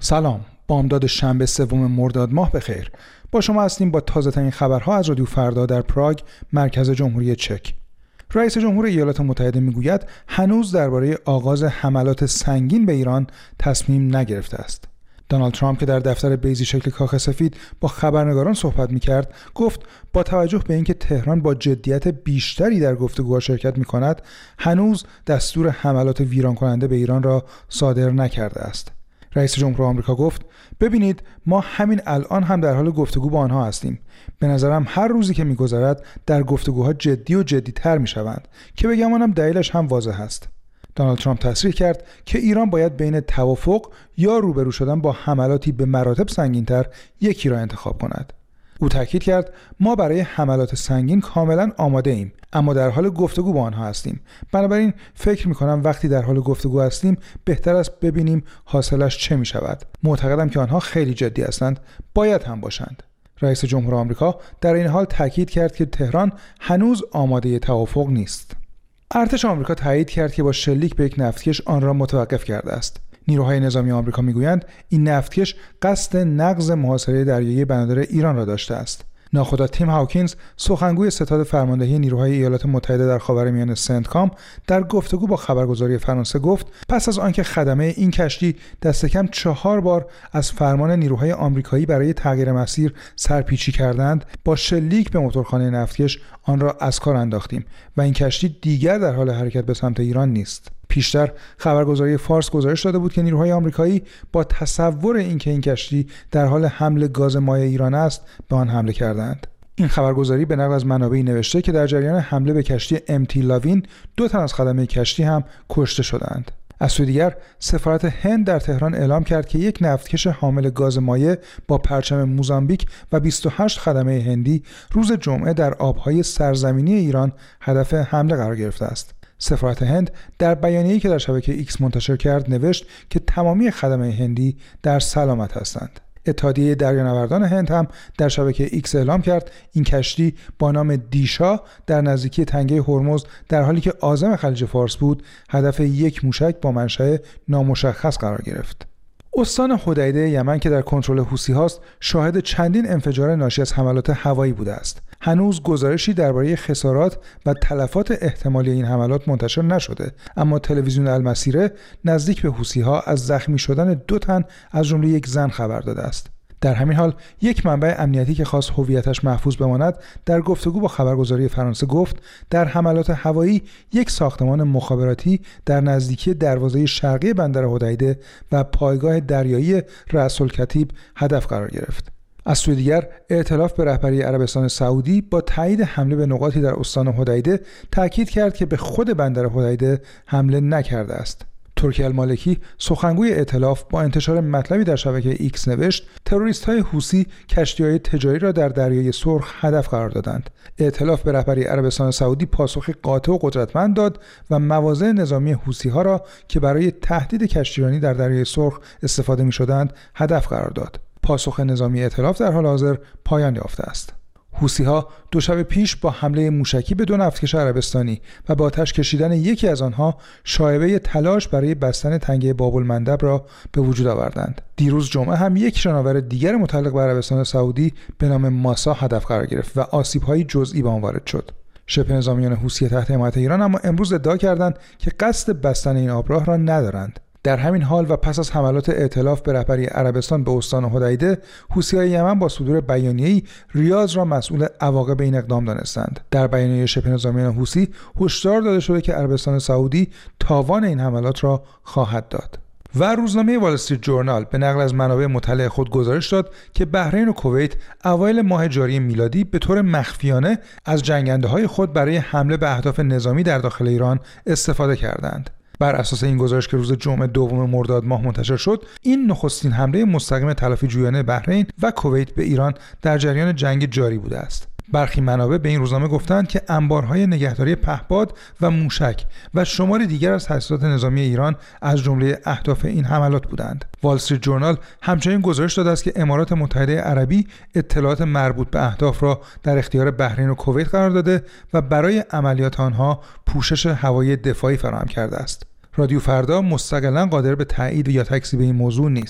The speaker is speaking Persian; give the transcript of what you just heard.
سلام، بامداد شنبه 3 مرداد ماه بخیر. با شما هستیم با تازه‌ترین خبرها از رادیو فردا در پراگ، مرکز جمهوری چک. رئیس جمهور ایالات متحده میگوید هنوز درباره آغاز حملات سنگین به ایران تصمیم نگرفته است. دونالد ترامپ که در دفتر بیضی شکل کاخ سفید با خبرنگاران صحبت می‌کرد، گفت با توجه به اینکه تهران با جدیت بیشتری در گفتگوها شرکت می‌کند، هنوز دستور حملات ویران کننده به ایران را صادر نکرده است. رئیس جمهور آمریکا گفت ببینید ما همین الان هم در حال گفتگو با آنها هستیم. به نظرم هر روزی که می‌گذرد در گفتگوها جدی و جدی‌تر می‌شوند که بگم آنم دلیلش هم واضح است. دونالد ترامپ تصریح کرد که ایران باید بین توافق یا روبرو شدن با حملاتی به مراتب سنگین‌تر یکی را انتخاب کند. او تاکید کرد ما برای حملات سنگین کاملا آماده ایم، اما در حال گفتگو با آنها هستیم. بنابراین فکر می‌کنم وقتی در حال گفتگو هستیم بهتر است ببینیم حاصلش چه می‌شود. معتقدم که آنها خیلی جدی هستند، باید هم باشند. رئیس جمهور آمریکا در این حال تاکید کرد که تهران هنوز آماده توافق نیست. ارتش آمریکا تایید کرد که با شلیک به یک نفتکش آن را متوقف کرده است. نیروهای نظامی آمریکا میگویند این نفتکش قصد نقض محاصره دریایی بندر ایران را داشته است. ناخدا تیم هاوکینز، سخنگوی ستاد فرماندهی نیروهای ایالات متحده در خاورمیانه سنتکام، در گفتگو با خبرگزاری فرانسه گفت پس از آنکه خدمه این کشتی دست کم 4 بار از فرمان نیروهای آمریکایی برای تغییر مسیر سرپیچی کردند، با شلیک به موتورخانه نفتکش آن را از کار انداختیم و این کشتی دیگر در حال حرکت به سمت ایران نیست. پیشتر خبرگزاری فارس گزارش داده بود که نیروهای آمریکایی با تصور اینکه این کشتی در حال حمل گاز مایع ایران است به آن حمله کردند. این خبرگزاری به نقل از منابعی نوشته که در جریان حمله به کشتی MT لاوین 2 تن از خدمه کشتی هم کشته شدند. از سوی دیگر سفارت هند در تهران اعلام کرد که یک نفتکش حامل گاز مایع با پرچم موزامبیک و 28 خدمه هندی روز جمعه در آبهای سرزمینی ایران هدف حمله قرار گرفته است. سفارت هند در بیانیه‌ای که در شبکه ایکس منتشر کرد نوشت که تمامی خدمه هندی در سلامت هستند. اتحادیه دریانوردان هند هم در شبکه ایکس اعلام کرد این کشتی با نام دیشا در نزدیکی تنگه هرمز در حالی که عازم خلیج فارس بود هدف یک موشک با منشأ نامشخص قرار گرفت. استان حدیده یمن که در کنترل حوثی هاست شاهد چندین انفجار ناشی از حملات هوایی بوده است. هنوز گزارشی درباره خسارات و تلفات احتمالی این حملات منتشر نشده، اما تلویزیون المسیره نزدیک به حوثی ها از زخمی شدن 2 تن از جمله یک زن خبر داده است. در همین حال یک منبع امنیتی که خواست هویتش محفوظ بماند در گفتگو با خبرگزاری فرانسه گفت در حملات هوایی یک ساختمان مخابراتی در نزدیکی دروازه شرقی بندر حدیده و پایگاه دریایی رأس الکتیب هدف قرار گرفت. از سوی دیگر ائتلاف به رهبری عربستان سعودی با تایید حمله به نقاطی در استان حدیده تاکید کرد که به خود بندر حدیده حمله نکرده است. ترکی المالکی سخنگوی ائتلاف با انتشار مطلبی در شبکه ایکس نوشت تروریست‌های حوثی کشتی‌های تجاری را در دریای سرخ هدف قرار دادند. ائتلاف به رهبری عربستان سعودی پاسخی قاطع و قدرتمند داد و مواضع نظامی حوثی‌ها را که برای تهدید کشتیرانی در دریای سرخ استفاده می‌شدند هدف قرار داد. پاسخ نظامی ائتلاف در حال حاضر پایان یافته است. حوثی‌ها 2 شب پیش با حمله موشکی به 2 نفتکش عربستانی و با آتش کشیدن یکی از آنها شایعه تلاش برای بستن تنگه باب‌المندب را به وجود آوردند. دیروز جمعه هم یک شناور دیگر متعلق به عربستان سعودی به نام ماسا هدف قرار گرفت و آسیب‌های جزئی به آن وارد شد. شبه نظامیان حوثی تحت حمایت ایران اما امروز ادعا کردند که قصد بستن این آبراه را ندارند. در همین حال و پس از حملات ائتلاف به رهبری عربستان به استان حدیده، حوثی‌های یمن با صدور بیانیه‌ای ریاض را مسئول عواقب این اقدام دانستند. در بیانیه شبه نظامیان حوثی هشدار داده شده که عربستان سعودی تاوان این حملات را خواهد داد. و روزنامه وال استریت ژورنال به نقل از منابع مطلع خود گزارش داد که بحرین و کویت اوایل ماه جاری میلادی به طور مخفیانه از جنگنده‌های خود برای حمله به اهداف نظامی در داخل ایران استفاده کردند. بر اساس این گزارش که روز جمعه 2 مرداد ماه منتشر شد، این نخستین حمله مستقیم تلافی جویانه بحرین و کویت به ایران در جریان جنگ جاری بوده است. برخی منابع به این روزنامه گفتند که انبارهای نگهداری پهپاد و موشک و شماری دیگر از تأسیسات نظامی ایران از جمله اهداف این حملات بودند. وال استریت ژورنال همچنین گزارش داده است که امارات متحده عربی اطلاعات مربوط به اهداف را در اختیار بحرین و کویت قرار داده و برای عملیات آنها پوشش هوایی دفاعی فراهم کرده است. رادیو فردا مستقلاً قادر به تایید یا تکذیب این موضوع نیست.